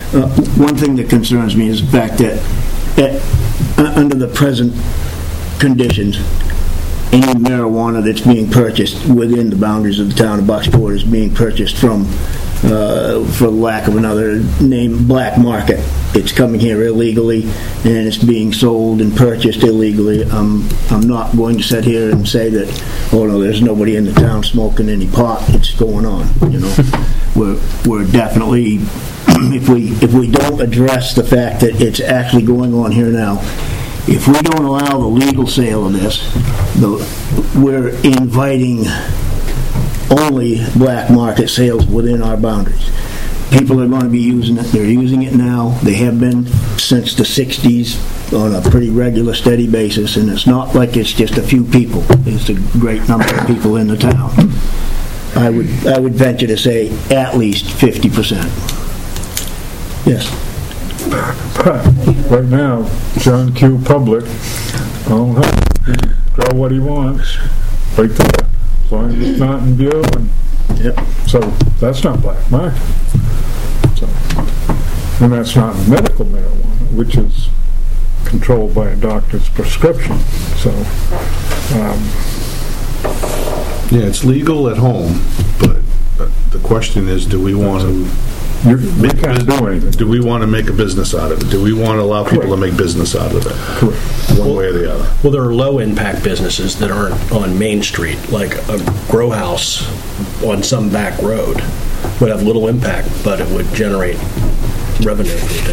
One thing that concerns me is the fact that under the present conditions, any marijuana that's being purchased within the boundaries of the town of Bucksport is being purchased from, for lack of another name, black market. It's coming here illegally, and it's being sold and purchased illegally. I'm not going to sit here and say that, oh no, there's nobody in the town smoking any pot. It's going on. You know, we're definitely, if we don't address the fact that it's actually going on here now, if we don't allow the legal sale of this, we're inviting only black market sales within our boundaries. People are going to be using it. They're using it now. They have been since the 60s on a pretty regular, steady basis, and it's not like it's just a few people. It's a great number of people in the town. I would venture to say at least 50%. Yes. Right now, John Q. Public, grow what he wants, right there, as long as it's not in view. Yep. So that's not black market. So, and that's not medical marijuana, which is controlled by a doctor's prescription. So, yeah, it's legal at home, but the question is, do we want to? You can't do anything. Do we want to make a business out of it? Do we want to allow people to make business out of it? Correct. One way or the other. Well, there are low-impact businesses that aren't on Main Street, like a grow house on some back road would have little impact, but it would generate revenue for the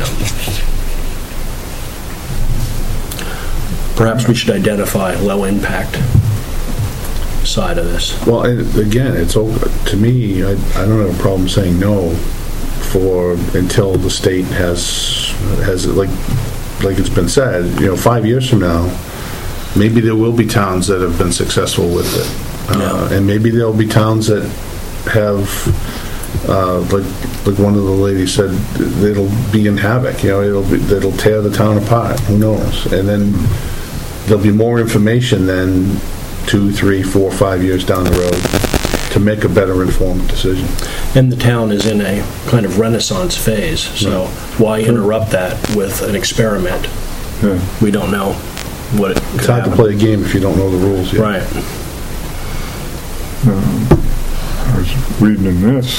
town. Perhaps we should identify low-impact side of this. Well, again, it's to me. I don't have a problem saying no until the state has it, like it's been said. 5 years from now, maybe there will be towns that have been successful with it, and maybe there'll be towns that have, like one of the ladies said, it'll be in havoc. That'll tear the town apart. Who knows? And then there'll be more information than 2, 3, 4, 5 years down the road to make a better informed decision. And the town is in a kind of renaissance phase, so why interrupt that with an experiment? Yeah. We don't know what it could It's hard to play a game if you don't know the rules yet. Right. I was reading in this,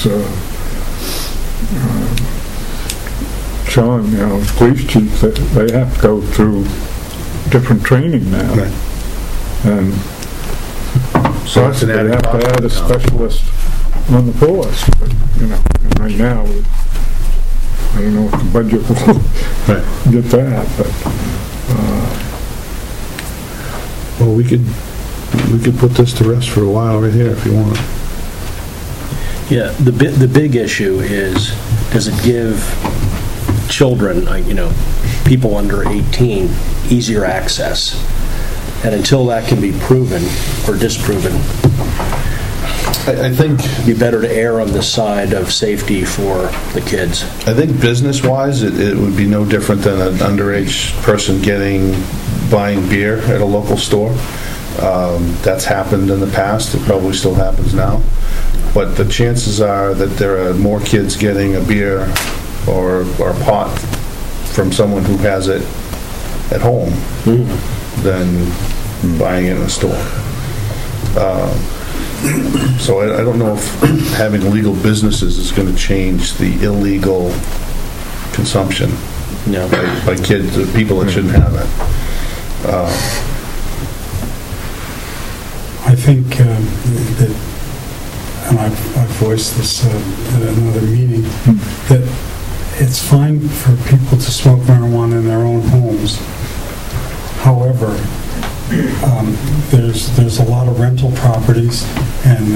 Sean, police chief, they have to go through different training now. Right. And So it's an they added have to cost add a now. specialist on the force. But, and right now, I don't know what the budget will get that, but Well, we could put this to rest for a while right here if you want. Yeah, the big issue is, does it give children, people under 18, easier access? And until that can be proven or disproven, I think it'd be better to err on the side of safety for the kids. I think business-wise, it would be no different than an underage person buying beer at a local store. That's happened in the past. It probably still happens now. But the chances are that there are more kids getting a beer or pot from someone who has it at home than buying it in a store. So I don't know if having legal businesses is going to change the illegal consumption by kids, people that shouldn't have it. I think that, and I voiced this at another meeting, that it's fine for people to smoke marijuana in their own homes. However, there's a lot of rental properties and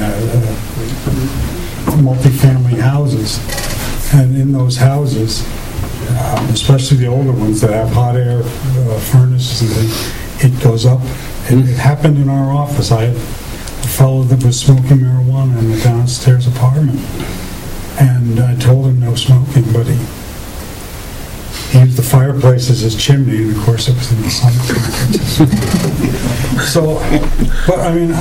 multifamily houses, and in those houses, especially the older ones that have hot air furnaces and things, it goes up. It happened in our office. I had a fellow that was smoking marijuana in the downstairs apartment, and I told him no smoking, but he used the fireplace is his chimney, and of course it was in the summertime. So, but I mean,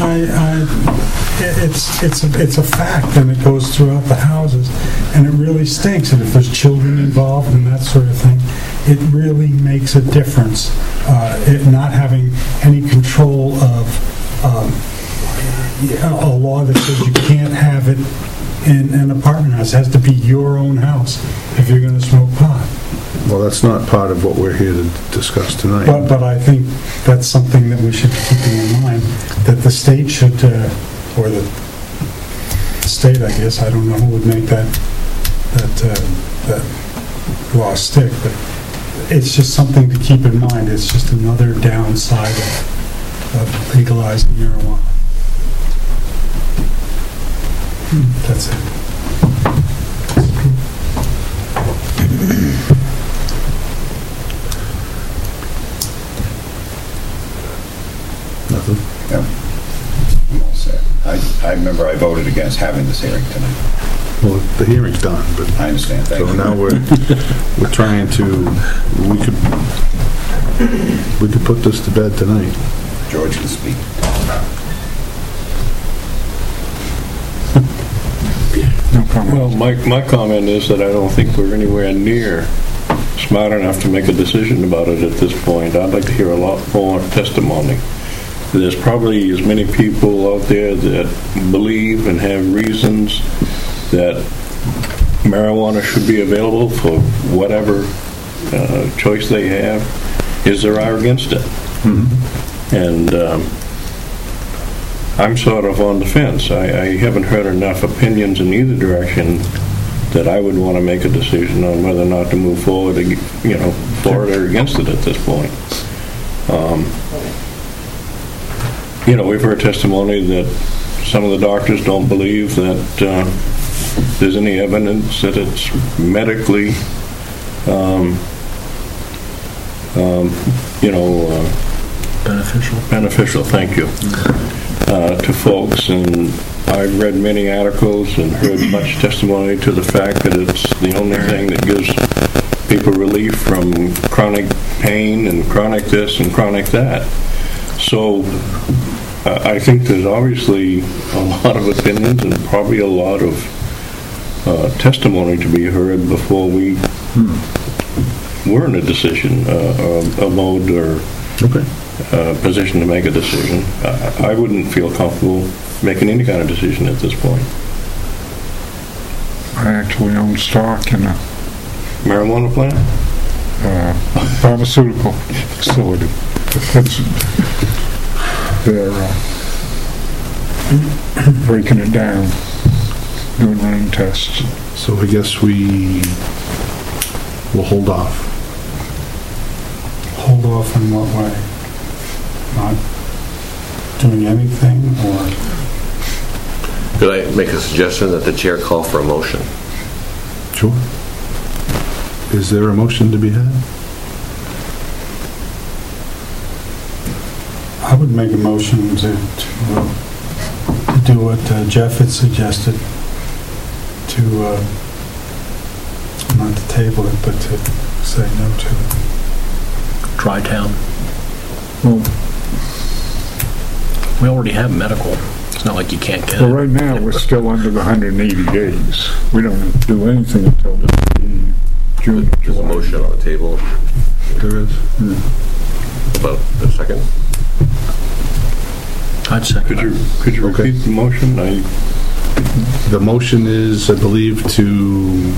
it's a fact, and it goes throughout the houses, and it really stinks. And if there's children involved and that sort of thing, it really makes a difference. It not having any control of a law that says you can't have it in an apartment house. It has to be your own house if you're going to smoke pot. Well, that's not part of what we're here to discuss tonight. But I think that's something that we should be keeping in mind, that the state should, or the state, I guess, I don't know who would make that law stick, but it's just something to keep in mind. It's just another downside of legalizing marijuana. That's it. Nothing? Yeah. I'm all set. I remember I voted against having this hearing tonight. Well, the hearing's done, but I understand. Thank so you. now we're trying to, we could put this to bed tonight. George can speak. No comment. Well, my comment is that I don't think we're anywhere near smart enough to make a decision about it at this point. I'd like to hear a lot more testimony. There's probably as many people out there that believe and have reasons that marijuana should be available for whatever choice they have, as there are against it. Mm-hmm. And I'm sort of on the fence. I haven't heard enough opinions in either direction that I would want to make a decision on whether or not to move forward, for it or against it at this point. We've heard testimony that some of the doctors don't believe that there's any evidence that it's medically, beneficial. Thank you. To folks, and I've read many articles and heard much testimony to the fact that it's the only thing that gives people relief from chronic pain and chronic this and chronic that. So I think there's obviously a lot of opinions and probably a lot of testimony to be heard before we were in a decision, a mode or position to make a decision. I wouldn't feel comfortable making any kind of decision at this point. I actually own stock in a Marijuana plant? Pharmaceutical facility. They're breaking it down, doing running tests. So I guess we will hold off. Hold off in what way? Not doing anything, or? Could I make a suggestion that the chair call for a motion? Sure. Is there a motion to be had? I would make a motion to do what Jeff had suggested, to not to table it, but to say no to it. Tri-Town. Well, We already have medical. It's not like you can't get it. right now, we're still under the 180 days. We don't do anything until June, There's a July. motion on the table. There is. About a second. I'd second that. Could you Okay. repeat the motion? The motion is, I believe, to,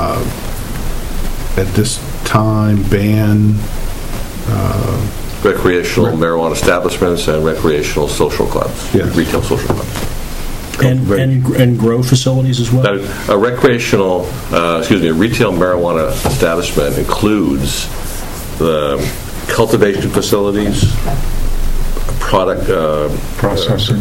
at this time, ban Recreational marijuana establishments and recreational social clubs. Yes. Retail social clubs. And grow facilities as well? Now, a retail marijuana establishment includes the cultivation facilities, product Processing.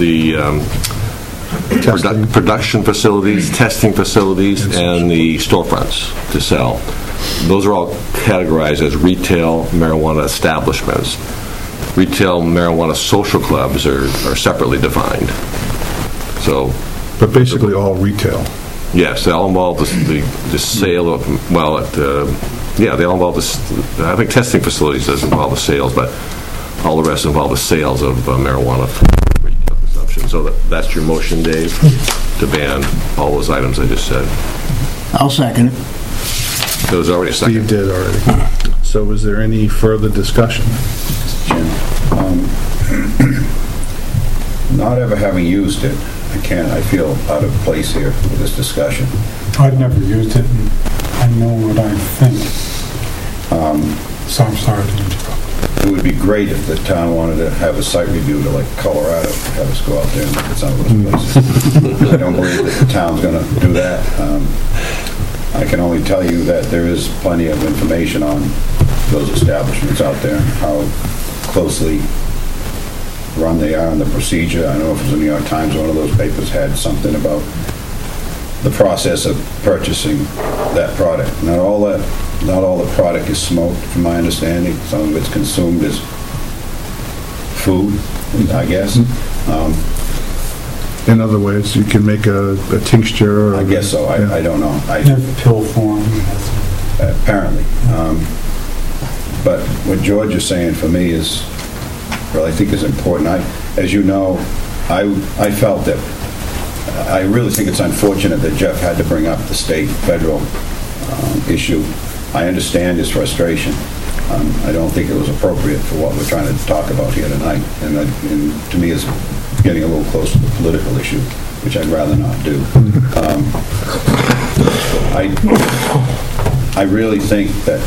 testing. production facilities, testing facilities, and the storefronts to sell. Those are all categorized as retail marijuana establishments. Retail marijuana social clubs are separately defined. So, But basically all retail. yes, they all involve the sale of, Yeah, they all involve this. I think testing facilities does involve the sales, but all the rest involve the sales of marijuana for retail consumption. So that's your motion, Dave, to ban all those items I just said. I'll second it. There was already a second. Steve did already. So is there any further discussion? Jim, not ever having used it, I feel out of place here with this discussion. I've never used it, and I know what I think. So I'm sorry to interrupt. It would be great if the town wanted to have a site review to, like Colorado, have us go out there and look at some of those places. I don't believe that the town's going to do that. I can only tell you that there is plenty of information on those establishments out there, how closely run they are and the procedure. I don't know if it was the New York Times, one of those papers had something about the process of purchasing that product. Not all the product is smoked, from my understanding. Some of it's consumed as food, I guess. In other ways, you can make a tincture. Or I guess so. I don't know. Pill form. Apparently. But what George is saying for me is, well, I think is important. As you know, I felt that, I really think it's unfortunate that Jeff had to bring up the state-federal issue. I understand his frustration. I don't think it was appropriate for what we're trying to talk about here tonight. And to me, it's getting a little close to the political issue, which I'd rather not do. I really think that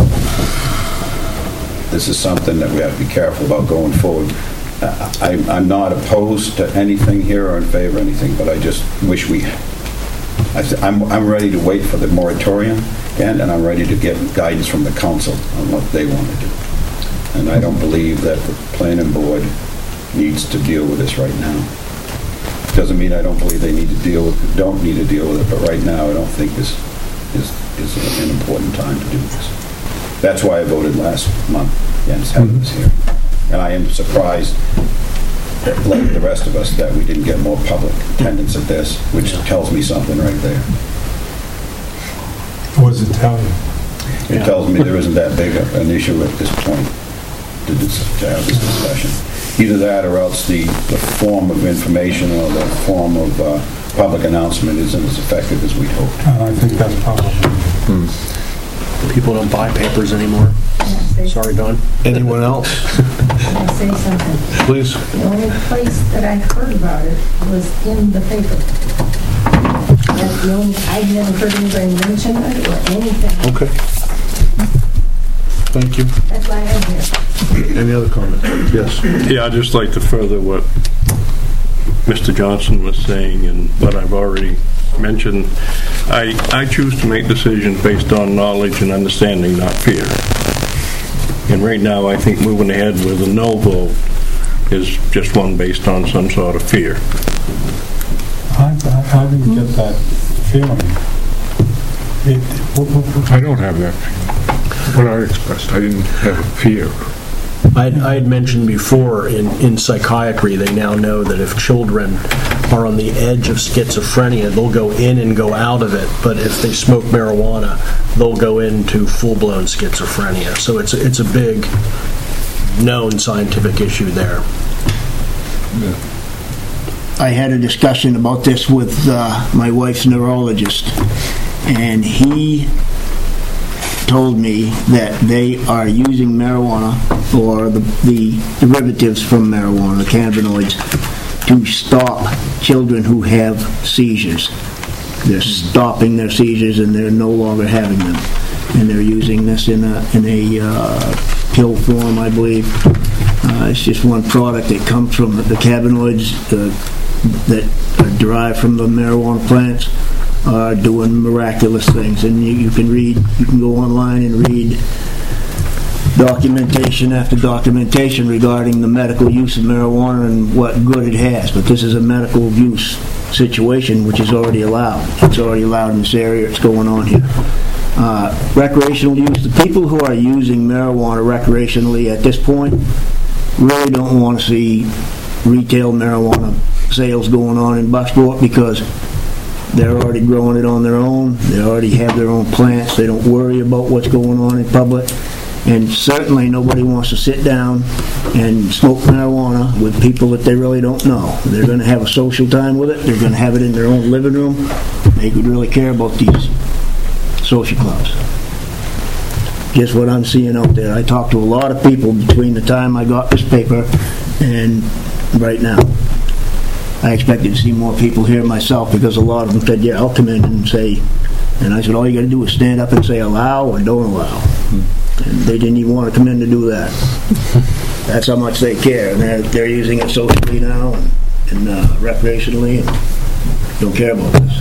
this is something that we have to be careful about going forward. I'm not opposed to anything here or in favor of anything, but I just wish I'm ready to wait for the moratorium, and I'm ready to get guidance from the council on what they want to do. And I don't believe that the planning board needs to deal with this right now. Doesn't mean I don't believe they don't need to deal with it, but right now I don't think this is an important time to do this. That's why I voted last month against having this here. And I am surprised, like the rest of us, that we didn't get more public attendance at this, which tells me something right there. What does it tell you? It tells me there isn't that big an issue at this point to have this discussion. Either that or else the form of information or the form of public announcement isn't as effective as we'd hoped. I think that's probably... People don't buy papers anymore. Sorry, Don. Anyone else? Can I say something? Please. The only place that I heard about it was in the paper. That's the only, I've never heard anybody mention it or anything. Okay. Thank you. That's why I'm here. Any other comments? Yes. Yeah, I'd just like to further what Mr. Johnson was saying and what I've already mentioned. I choose to make decisions based on knowledge and understanding, not fear. And right now, I think moving ahead with a no vote is just one based on some sort of fear. I didn't get that feeling. I don't have that feeling. What I expressed, I didn't have a fear. I had mentioned before in psychiatry, they now know that if children are on the edge of schizophrenia, they'll go in and go out of it, but if they smoke marijuana, they'll go into full-blown schizophrenia. So it's a big known scientific issue there. Yeah. I had a discussion about this with my wife's neurologist, and he told me that they are using marijuana or the derivatives from marijuana, the cannabinoids, to stop children who have seizures. They're stopping their seizures and they're no longer having them. And they're using this in a pill form, I believe. It's just one product that comes from the cannabinoids that are derived from the marijuana plants are doing miraculous things. And you can go online and read documentation after documentation regarding the medical use of marijuana and what good it has. But this is a medical use situation which is already allowed. It's already allowed in this area. It's going on here. Recreational use. The people who are using marijuana recreationally at this point really don't want to see retail marijuana sales going on in Bucksport, because They're already growing it on their own. They already have their own plants. They don't worry about what's going on in public. And certainly nobody wants to sit down and smoke marijuana with people that they really don't know. They're going to have a social time with it. They're going to have it in their own living room. They could really care about these social clubs. Just what I'm seeing out there. I talked to a lot of people between the time I got this paper and right now. I expected to see more people here myself because a lot of them said, yeah, I'll come in and say, and I said, all you got to do is stand up and say allow or don't allow. And they didn't even want to come in to do that. That's how much they care. And they're using it socially now and recreationally and don't care about this.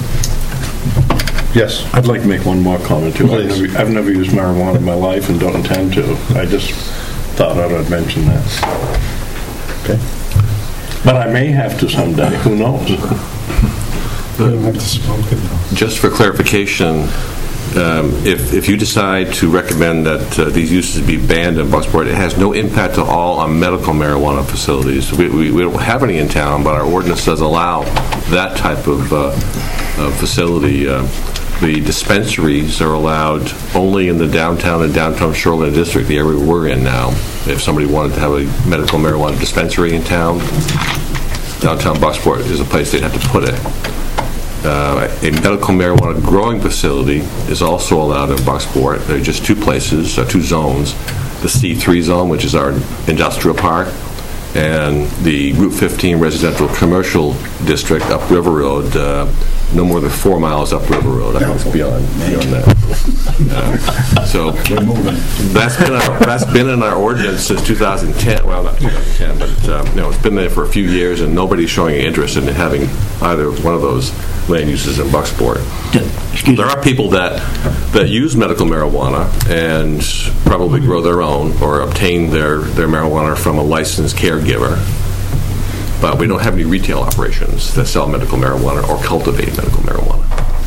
Yes. I'd like to make one more comment, too. Please. I've never used marijuana in my life and don't intend to. I just thought I'd mention that. Okay. But I may have to someday. Who knows? You don't have to smoke it, though. Just for clarification, if you decide to recommend that these uses be banned in Bucksport, it has no impact at all on medical marijuana facilities. We don't have any in town, but our ordinance does allow that type of facility. The dispensaries are allowed only in the downtown and downtown Shoreland district, the area we're in now. If somebody wanted to have a medical marijuana dispensary in town, downtown Bucksport is a place they'd have to put it. A medical marijuana growing facility is also allowed in Bucksport. There are just two places, two zones. The C3 zone, which is our industrial park, and the Route 15 residential commercial district up River Road, no more than 4 miles up River Road. I think it's beyond that. So that's been in our ordinance since 2010. Well, not 2010, but it's been there for a few years, and nobody's showing any interest in having either one of those land uses in Bucksport. There are people that use medical marijuana and probably grow their own or obtain their marijuana from a licensed caregiver. But we don't have any retail operations that sell medical marijuana or cultivate medical marijuana.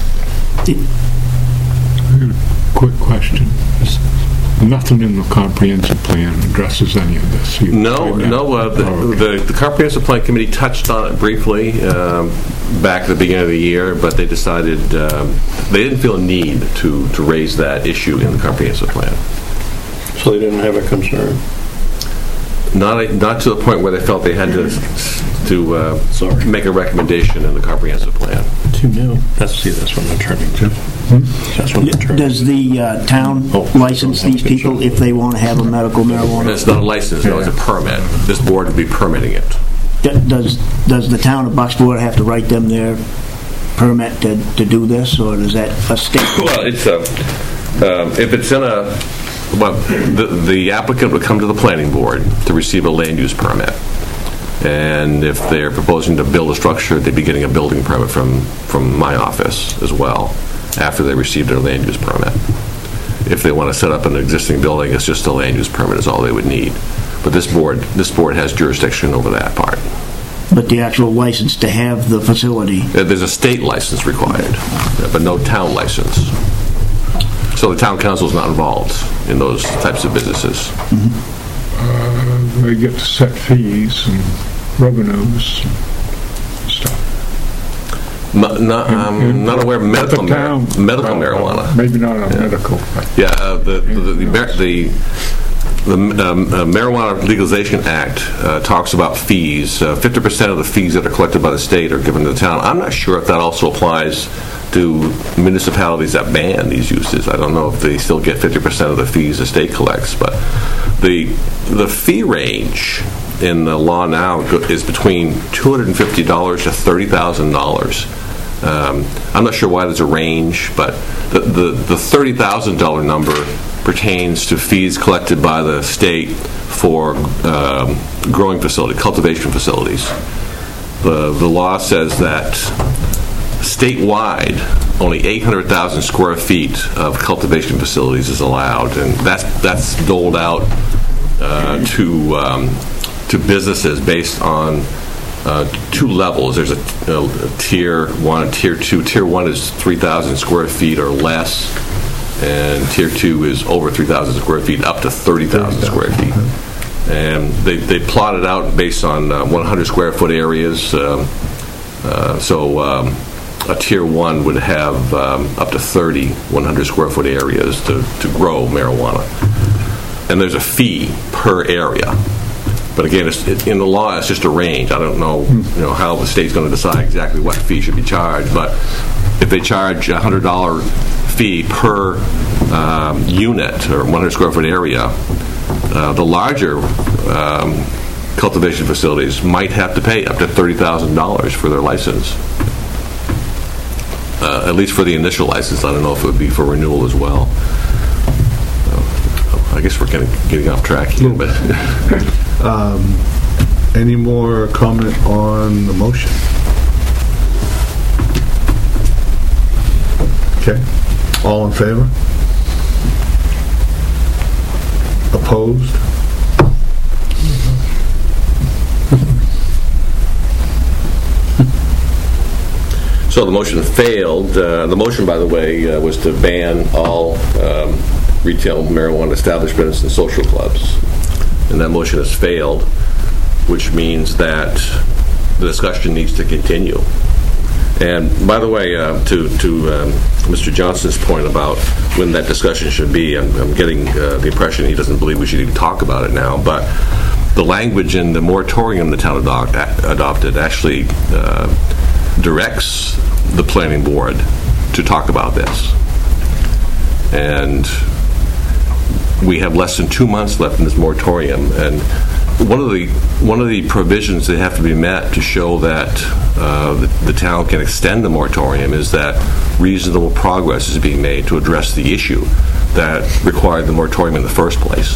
I got a quick question. Nothing in the comprehensive plan addresses any of this. No. The comprehensive plan committee touched on it briefly back at the beginning of the year, but they decided they didn't feel a need to raise that issue in the comprehensive plan. So they didn't have a concern? Not to the point where they felt they had to make a recommendation in the comprehensive plan. Too new. That's what I'm turning to. That's what I'm turning to. Does the town license these people if they want to have a medical marijuana? It's not a license, no, it's a permit. This board would be permitting it. Does the town of Bucksport have to write them their permit to do this, or is that a state? Well, it's if it's in a... Well, the applicant would come to the planning board to receive a land use permit. And if they're proposing to build a structure, they'd be getting a building permit from my office as well after they receive their land use permit. If they want to set up an existing building, it's just a land use permit is all they would need. But this board has jurisdiction over that part. But the actual license to have the facility? There's a state license required, but no town license. So the town council is not involved in those types of businesses. They get to set fees and revenues and stuff. I'm not aware of medical marijuana. Maybe not on medical. Yeah, the Marijuana Legalization Act talks about fees. 50% of the fees that are collected by the state are given to the town. I'm not sure if that also applies to municipalities that ban these uses. I don't know if they still get 50% of the fees the state collects, but the fee range in the law now is between $250 to $30,000. I'm not sure why there's a range, but the $30,000 number pertains to fees collected by the state for growing facility, cultivation facilities. The law says that statewide, only 800,000 square feet of cultivation facilities is allowed, and that's doled out to businesses based on two levels. There's a tier 1 and tier 2. Tier 1 is 3,000 square feet or less, and tier 2 is over 3,000 square feet up to 30,000 square feet. And they plot it out based on 100 square foot areas. So a Tier 1 would have up to 30 100 square foot areas to grow marijuana. And there's a fee per area. But again, in the law, it's just a range. I don't know, how the state's going to decide exactly what fee should be charged. But if they charge a $100 fee per unit or 100 square foot area, the larger cultivation facilities might have to pay up to $30,000 for their license. At least for the initial license. I don't know if it would be for renewal as well. I guess we're kind of getting off track here. But any more comment on the motion? Okay. All in favor? Opposed? So the motion failed. The motion, by the way, was to ban all retail marijuana establishments and social clubs. And that motion has failed, which means that the discussion needs to continue. And by the way, to Mr. Johnson's point about when that discussion should be, I'm getting the impression he doesn't believe we should even talk about it now. But the language in the moratorium the town adopted actually directs the planning board to talk about this. And we have less than 2 months left in this moratorium, and one of the provisions that have to be met to show that the town can extend the moratorium is that reasonable progress is being made to address the issue that required the moratorium in the first place.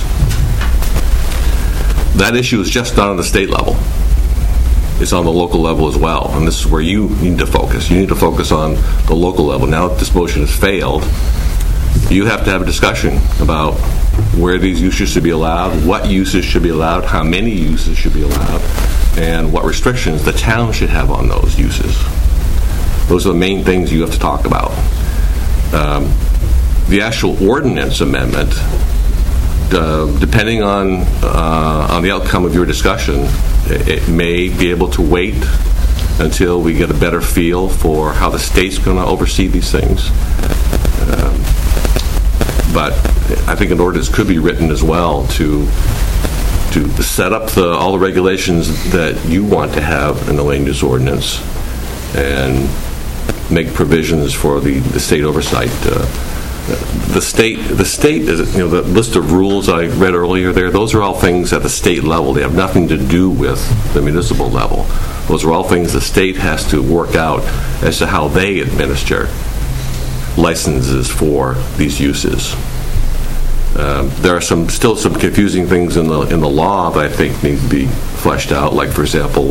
That issue is just not on the state level. It's on the local level as well, and this is where you need to focus. You need to focus on the local level. Now that this motion has failed, you have to have a discussion about where these uses should be allowed, what uses should be allowed, how many uses should be allowed, and what restrictions the town should have on those uses. Those are the main things you have to talk about. The actual ordinance amendment, depending on the outcome of your discussion, it may be able to wait until we get a better feel for how the state's going to oversee these things. But I think an ordinance could be written as well to set up all the regulations that you want to have in the land use ordinance and make provisions for the state oversight. The state is, the list of rules I read earlier there, those are all things at the state level. They have nothing to do with the municipal level. Those are all things the state has to work out as to how they administer licenses for these uses. There are still some confusing things in the law that I think need to be fleshed out. Like, for example,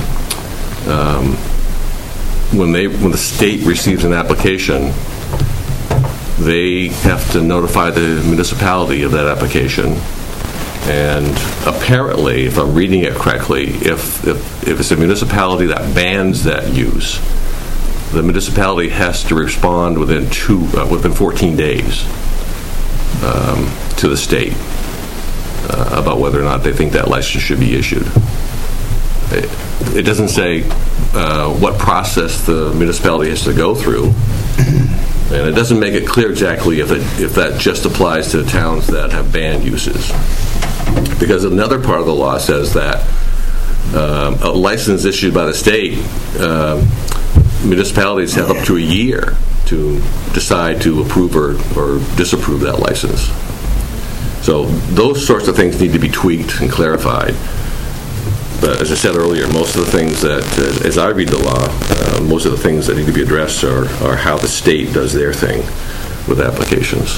when the state receives an application, they have to notify the municipality of that application. And apparently, if I'm reading it correctly, if it's a municipality that bans that use, the municipality has to respond within 14 days to the state about whether or not they think that license should be issued. It doesn't say what process the municipality has to go through, and it doesn't make it clear exactly if that just applies to towns that have banned uses. Because another part of the law says that a license issued by the state, municipalities have up to a year to decide to approve or disapprove that license. So those sorts of things need to be tweaked and clarified. But as I said earlier, most of the things that, as I read the law, most of the things that need to be addressed are how the state does their thing with applications.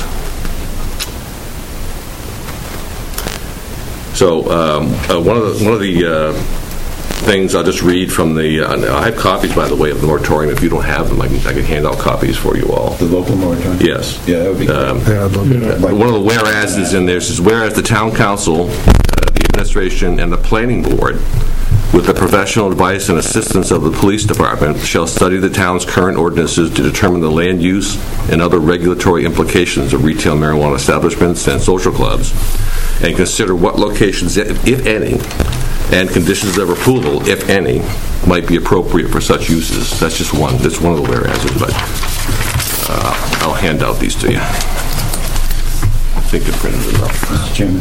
So one of the things I'll just read from I have copies, by the way, of the moratorium. If you don't have them, I can hand out copies for you all. The local moratorium? Yes. Yeah, that would be great. One of the whereases in there says, whereas the town council, the administration, and the planning board, with the professional advice and assistance of the police department, shall study the town's current ordinances to determine the land use and other regulatory implications of retail marijuana establishments and social clubs, and consider what locations, if any, and conditions of approval, if any, might be appropriate for such uses. That's just one. That's one of the whereases, but I'll hand out these to you. I think they're printed enough. Mr. Chairman,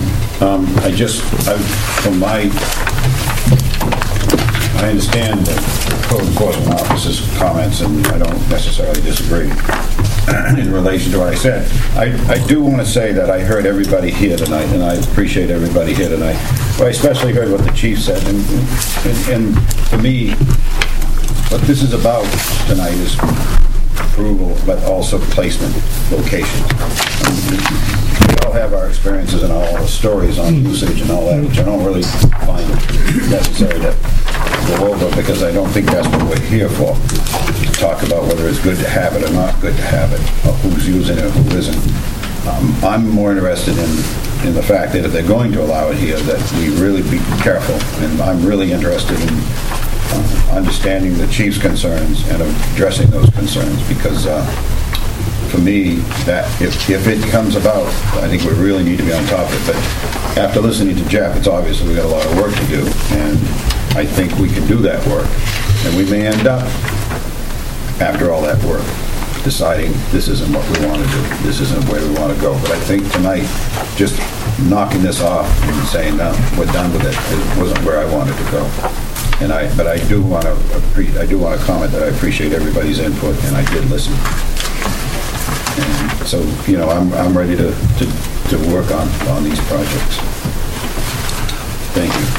I understand the code enforcement officer's comments, and I don't necessarily disagree in relation to what I said. I do want to say that I heard everybody here tonight, and I appreciate everybody here tonight. But I especially heard what the chief said, and to me, what this is about tonight is approval, but also placement, location. We all have our experiences and all the stories on usage and all that, which I don't really find it necessary to go over, because I don't think that's what we're here for, to talk about whether it's good to have it or not good to have it, or who's using it or who isn't. I'm more interested in the fact that if they're going to allow it here, that we really be careful, and I'm really interested in understanding the chief's concerns and addressing those concerns, because for me, that if it comes about, I think we really need to be on top of it. But after listening to Jeff, it's obvious that we've got a lot of work to do, and I think we can do that work. And we may end up, after all that work, deciding this isn't what we want to do, this isn't where we want to go. But I think tonight, just knocking this off and saying, no, we're done with it, it wasn't where I wanted to go. But I do want to comment that I appreciate everybody's input, and I did listen. And so, I'm ready to work on these projects. Thank you.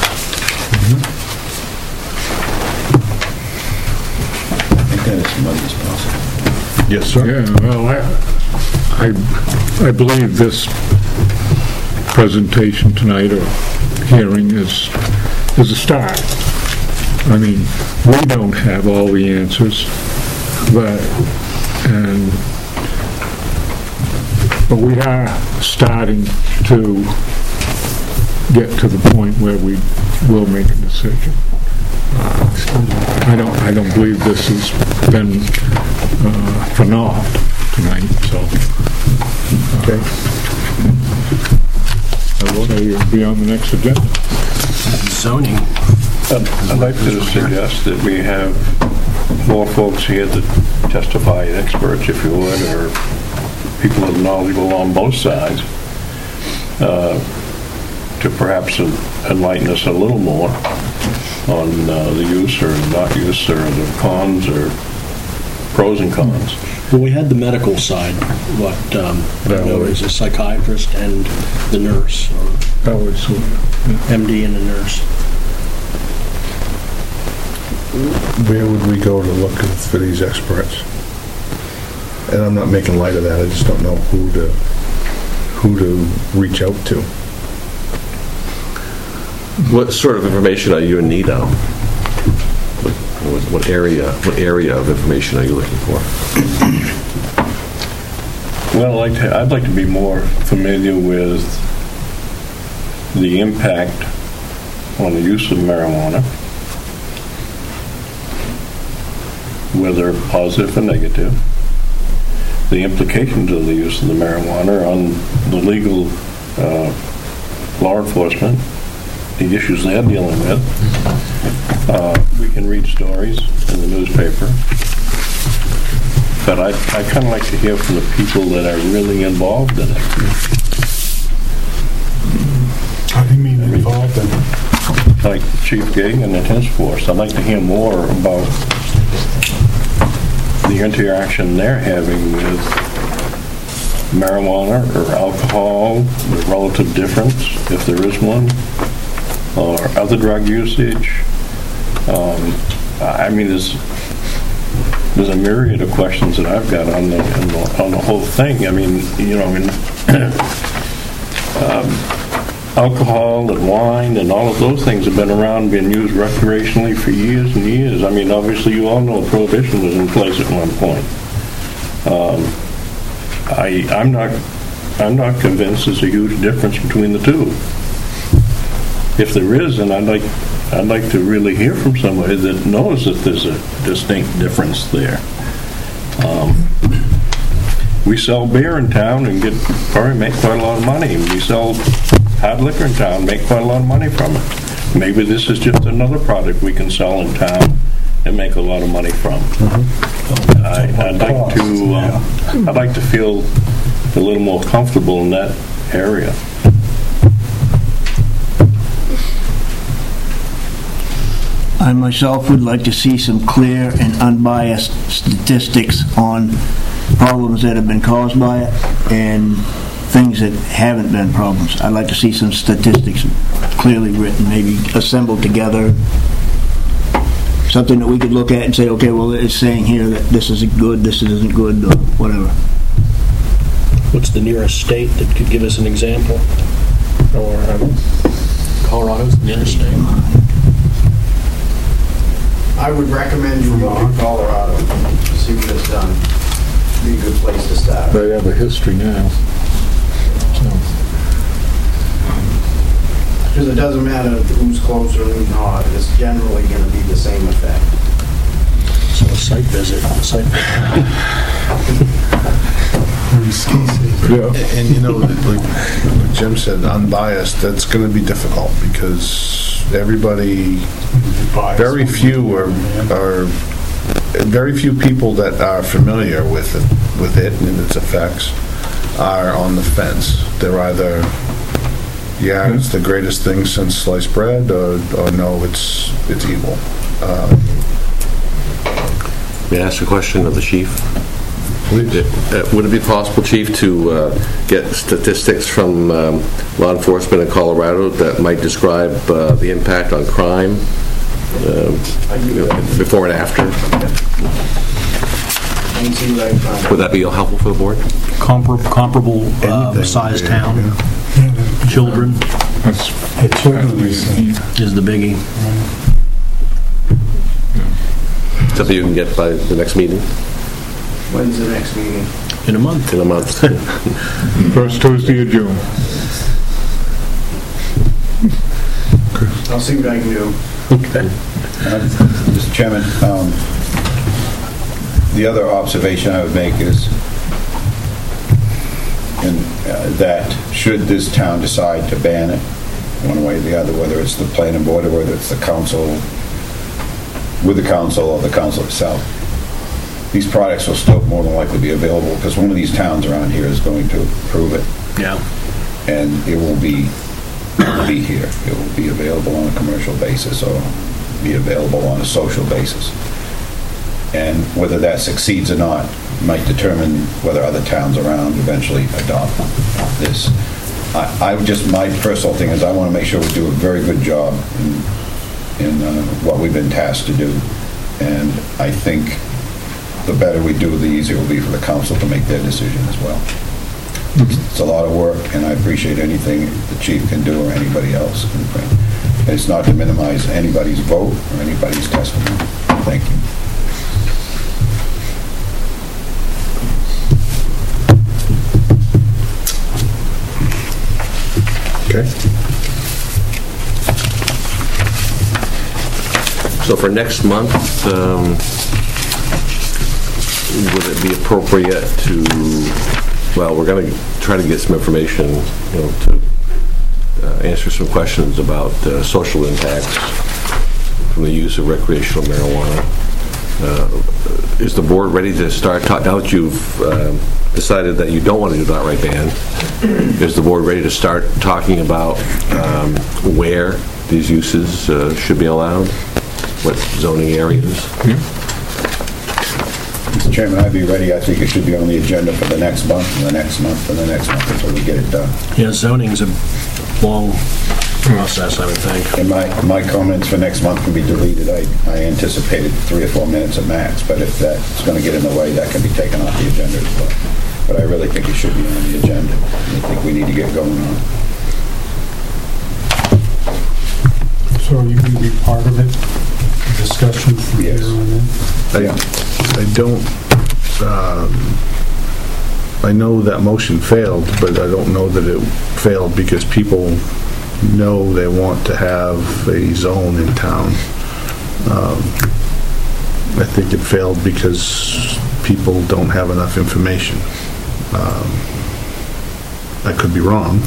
I think that is money as possible. Yes, sir. Yeah, well, I believe this presentation tonight or hearing is a start. I mean, we don't have all the answers, but we are starting to get to the point where we will make a decision. I don't believe this has been for naught tonight, so. Okay. I will say you'll be on the next agenda. Zoning. I'd like to suggest that we have more folks here to testify, experts, if you would, or people that are knowledgeable on both sides, to perhaps enlighten us a little more on the use or not use, or the cons or pros and cons. Well, we had the medical side, what I know is a psychiatrist and the nurse, or MD and a nurse. Where would we go to look for these experts? And I'm not making light of that. I just don't know who to reach out to. What sort of information are you in need of? What area of information are you looking for? Well, I'd like to be more familiar with the impact on the use of marijuana, whether positive or negative, the implications of the use of the marijuana on the legal law enforcement, the issues they're dealing with. We can read stories in the newspaper, but I kind of like to hear from the people that are really involved in it. How do you mean involved in it? Like Chief Gagan and his force. I'd like to hear more about the interaction they're having with marijuana or alcohol, the relative difference, if there is one, or other drug usage. I mean, there's a myriad of questions that I've got on the whole thing. I mean, alcohol and wine and all of those things have been around, been used recreationally for years and years. I mean, obviously, you all know prohibition was in place at one point. I'm not convinced there's a huge difference between the two. If there is, then I'd like to really hear from somebody that knows that there's a distinct difference there. We sell beer in town and probably make quite a lot of money. We sell hard liquor in town, make quite a lot of money from it. Maybe this is just another product we can sell in town and make a lot of money from. I'd like to feel a little more comfortable in that area. I myself would like to see some clear and unbiased statistics on problems that have been caused by it and things that haven't been problems. I'd like to see some statistics clearly written, maybe assembled together. Something that we could look at and say, okay, well, it's saying here that this isn't good, this isn't good, or whatever. What's the nearest state that could give us an example? Colorado's the nearest state. I would recommend you go to Colorado, see what it's done. Be a good place to start. They have a history now. Because it doesn't matter who's closer and who's not, it's generally going to be the same effect. So a site visit. Yeah. And you know, like Jim said, unbiased, that's going to be difficult because everybody, very few people that are familiar with it and its effects are on the fence. They're either, yeah, it's the greatest thing since sliced bread, or no, it's evil. May I ask a question of the chief? Please. Would it be possible, Chief, to get statistics from law enforcement in Colorado that might describe the impact on crime before and after? Would that be helpful for the board? Comparable size town. Children is the biggie. Something you can get by the next meeting? When's the next meeting? In a month. In a month. First Tuesday of June. I'll see what I can do. Okay. Mr. Chairman, the other observation I would make is that should this town decide to ban it one way or the other, whether it's the planning board or whether it's the council, with the council or the council itself, these products will still more than likely be available because one of these towns around here is going to approve it. Yeah. And it will be here. It will be available on a commercial basis or be available on a social basis. And whether that succeeds or not might determine whether other towns around eventually adopt this. My personal thing is I want to make sure we do a very good job in what we've been tasked to do. And I think the better we do, the easier it will be for the council to make their decision as well. It's a lot of work, and I appreciate anything the chief can do or anybody else. And it's not to minimize anybody's vote or anybody's testimony. Thank you. Okay. So for next month, would it be appropriate to, well, we're going to try to get some information, to answer some questions about social impacts from the use of recreational marijuana. Is the board ready to start talking, now that you've decided that you don't want to do an outright ban, is the board ready to start talking about where these uses should be allowed? What zoning areas? Mr. Chairman, I'd be ready. I think it should be on the agenda for the next month and the next month and the next month until we get it done. Yeah, zoning's a long process, I would think. And my comments for next month can be deleted. I anticipated 3 or 4 minutes at max, but if that's going to get in the way, that can be taken off the agenda as well. But I really think it should be on the agenda. I think we need to get going on it. So are you going to be part of it? Discussion from Yes. here on in? I don't, I know that motion failed, but I don't know that it failed because people know they want to have a zone in town. I think it failed because people don't have enough information. I could be wrong,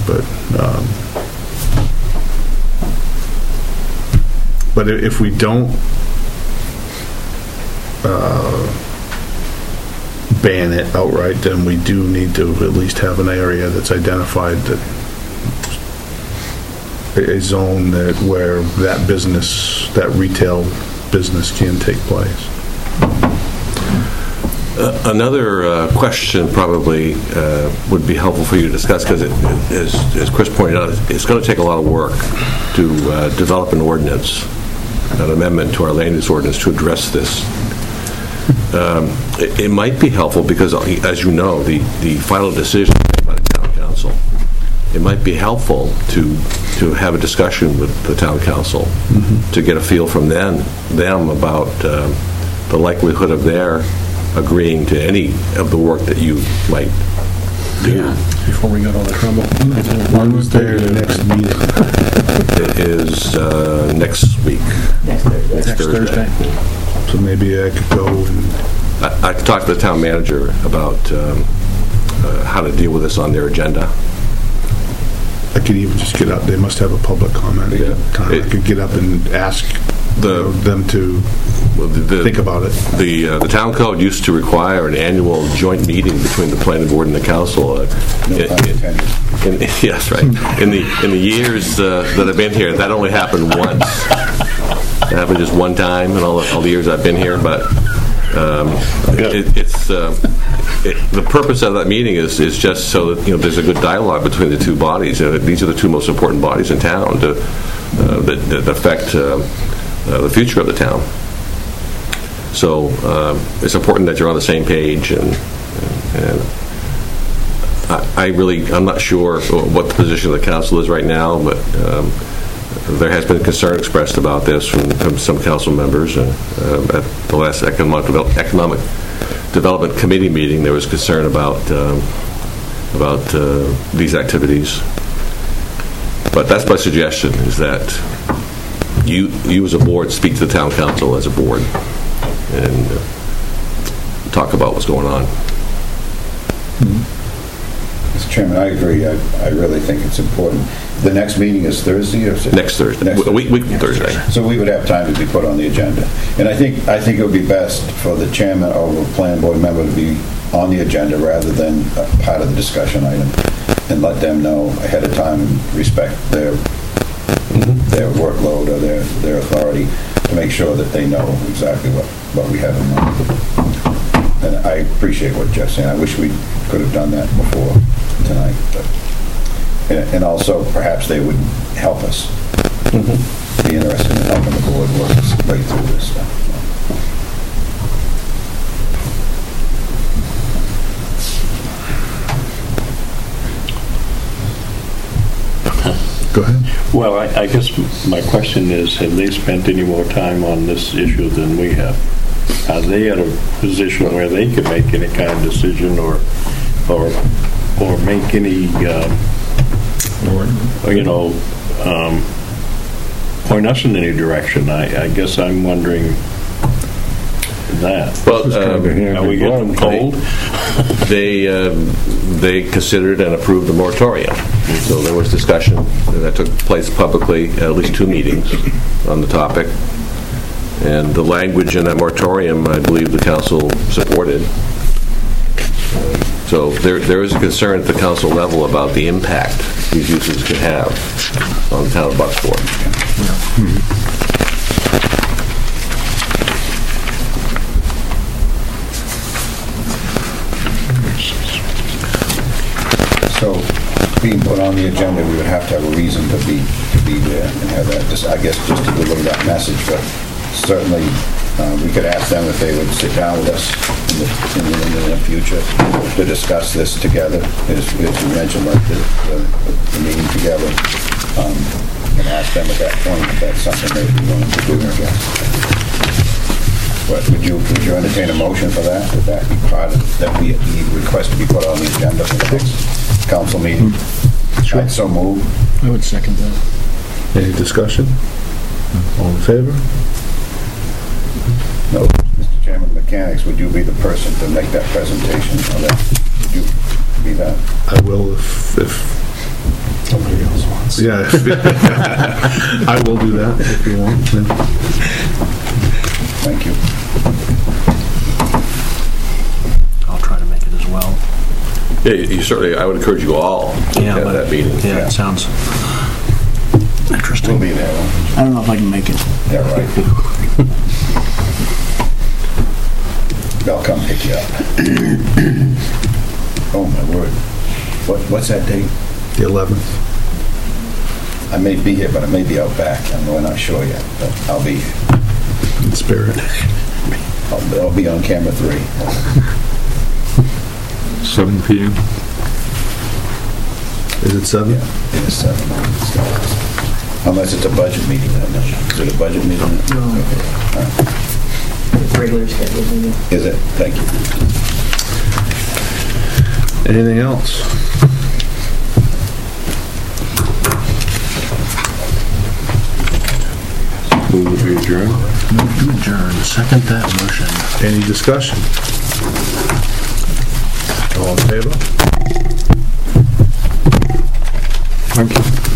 but if we don't ban it outright, then we do need to at least have an area that's identified, that a zone that where that business, that retail business can take place. Another question probably would be helpful for you to discuss, because as Chris pointed out, it's going to take a lot of work to develop an ordinance, an amendment to our land use ordinance to address this. It might be helpful because, as you know, the final decision is made by the town council. It might be helpful to have a discussion with the town council to get a feel from them about the likelihood of their agreeing to any of the work that you might do. Before we got all the trouble. When was their next meeting? It is next week. Next Thursday. So maybe I could go and... I could talk to the town manager about how to deal with this on their agenda. I could even just get up, they must have a public comment. Yeah. I could get up and ask them to think about it. The town code used to require an annual joint meeting between the planning board and the council. Yes, right. In the years that I've been here, that only happened once. It happened just one time in all the years I've been here, but the purpose of that meeting is just so that there's a good dialogue between the two bodies. These are the two most important bodies in town that affect the future of the town. So it's important that you're on the same page, and I'm not sure what the position of the council is right now, but there has been concern expressed about this from some council members. At the last Economic Development Committee meeting, there was concern about these activities. But that's my suggestion, is that you as a board speak to the town council as a board and talk about what's going on. Mr. Chairman, I agree. I really think it's important. The next meeting is Thursday, or is it? Next Thursday. Week from Thursday. So we would have time to be put on the agenda. And I think it would be best for the chairman or a planning board member to be on the agenda rather than part of the discussion item, and let them know ahead of time and respect their workload or their authority to make sure that they know exactly what we have in mind. And I appreciate what Jeff's saying. I wish we could have done that before tonight. And also, perhaps they would help us. Be interested in helping the board work its way through this stuff. Go ahead. Well, I guess my question is, have they spent any more time on this issue than we have? Are they at a position where they can make any kind of decision or make any, point us in any direction? I guess I'm wondering that. Well, are we getting cold? They considered and approved the moratorium. So there was discussion that took place publicly, at least 2 meetings on the topic. And the language in that moratorium, I believe the council supported. So there is a concern at the council level about the impact these uses could have on the town of Bucksport. So, being put on the agenda, we would have to have a reason to be there and have that, I guess, just to deliver that message. But certainly, we could ask them if they would sit down with us in the near future to discuss this together, as you mentioned, like the meeting together, and ask them at that point if that's something they'd be willing to do, I guess. But would you entertain a motion for that? Would that be part of, that we request to be put on the agenda for the next council meeting? Sure. I'd so move. I would second that. Any discussion? All in favor? No. Mr. Chairman, Mechanics, would you be the person to make that presentation? Or that? Would you be that? I will if Somebody else wants. yeah. I will do that if you want. Thank you. Yeah, you certainly, I would encourage you all to Yeah, attend but- that meeting. Yeah, it sounds interesting. We'll be there. I don't know if I can make it. Yeah, right. I'll come pick you up. Oh, my word. What's that date? The 11th. I may be here, but I may be out back. We're not sure yet, but I'll be here. In spirit. I'll be on camera 3. 7 p.m. Is it 7? Yeah, it is 7. Unless it's a budget meeting that night. Is it a budget meeting? No. Okay. All right. It's regular scheduled meeting. Is it? Thank you. Anything else? Move to adjourn. Move to adjourn. Second that motion. Any discussion? All in favor? Thank you.